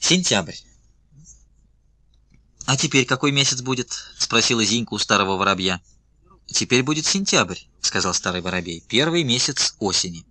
Сентябрь. «А теперь какой месяц будет?» — спросила Зинька у старого воробья. «Теперь будет сентябрь», — сказал старый воробей, — «первый месяц осени».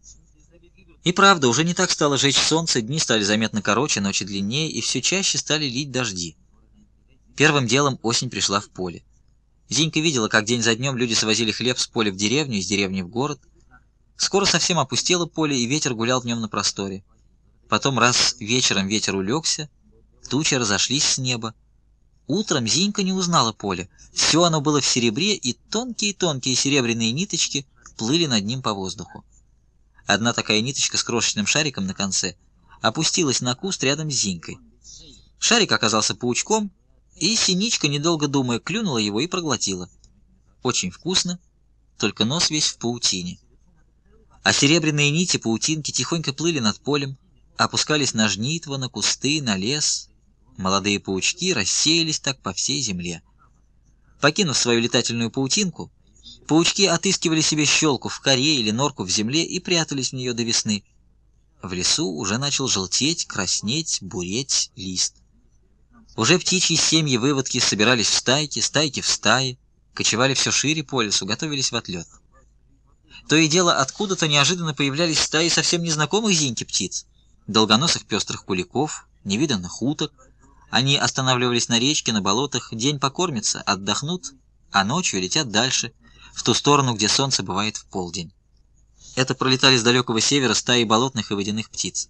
И правда, уже не так стало жечь солнце, дни стали заметно короче, ночи длиннее, и все чаще стали лить дожди. Первым делом осень пришла в поле. Зинька видела, как день за днем люди свозили хлеб с поля в деревню, из деревни в город. Скоро совсем опустело поле, и ветер гулял в нем на просторе. Потом раз вечером ветер улегся, тучи разошлись с неба. Утром Зинька не узнала поле. Все оно было в серебре, и тонкие-тонкие серебряные ниточки плыли над ним по воздуху. Одна такая ниточка с крошечным шариком на конце опустилась на куст рядом с Зинькой. Шарик оказался паучком, и синичка, недолго думая, клюнула его и проглотила. Очень вкусно, только нос весь в паутине. А серебряные нити паутинки тихонько плыли над полем, опускались на жнитво, на кусты, на лес. Молодые паучки рассеялись так по всей земле. Покинув свою летательную паутинку, паучки отыскивали себе щелку в коре или норку в земле и прятались в нее до весны. В лесу уже начал желтеть, краснеть, буреть лист. Уже птичьи семьи-выводки собирались в стайки, стайки в стаи, кочевали все шире по лесу, готовились в отлет. То и дело, откуда-то неожиданно появлялись стаи совсем незнакомых Зиньке птиц, долгоносых пестрых куликов, невиданных уток. Они останавливались на речке, на болотах, день покормятся, отдохнут, а ночью летят дальше, в ту сторону, где солнце бывает в полдень. Это пролетали с далекого севера стаи болотных и водяных птиц.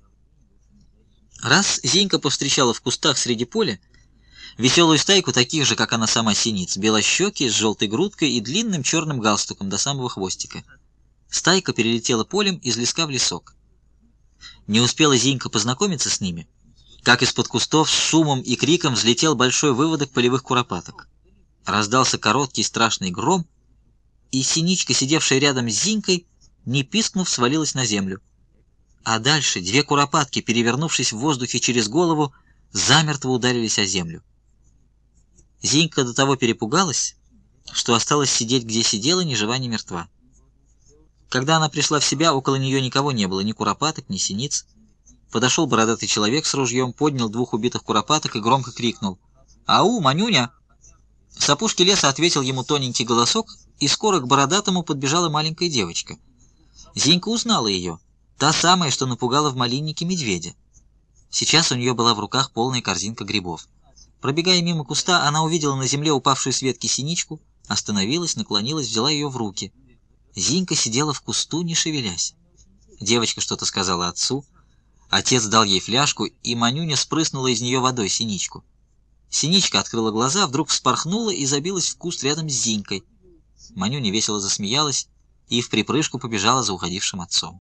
Раз Зинька повстречала в кустах среди поля веселую стайку таких же, как она сама, синиц, белощекие, с желтой грудкой и длинным черным галстуком до самого хвостика. Стайка перелетела полем из леска в лесок. Не успела Зинька познакомиться с ними, как из-под кустов с шумом и криком взлетел большой выводок полевых куропаток. Раздался короткий страшный гром, и синичка, сидевшая рядом с Зинькой, не пискнув, свалилась на землю. А дальше две куропатки, перевернувшись в воздухе через голову, замертво ударились о землю. Зинька до того перепугалась, что осталась сидеть, где сидела, ни жива, ни мертва. Когда она пришла в себя, около нее никого не было, ни куропаток, ни синиц. Подошел бородатый человек с ружьем, поднял двух убитых куропаток и громко крикнул: «Ау, Манюня!» С опушки леса ответил ему тоненький голосок, и скоро к бородатому подбежала маленькая девочка. Зинька узнала ее, та самая, что напугала в малиннике медведя. Сейчас у нее была в руках полная корзинка грибов. Пробегая мимо куста, она увидела на земле упавшую с ветки синичку, остановилась, наклонилась, взяла ее в руки. Зинька сидела в кусту, не шевелясь. Девочка что-то сказала отцу. Отец дал ей фляжку, и Манюня спрыснула из нее водой синичку. Синичка открыла глаза, вдруг вспорхнула и забилась в куст рядом с Зинькой. Манюня весело засмеялась и вприпрыжку побежала за уходившим отцом.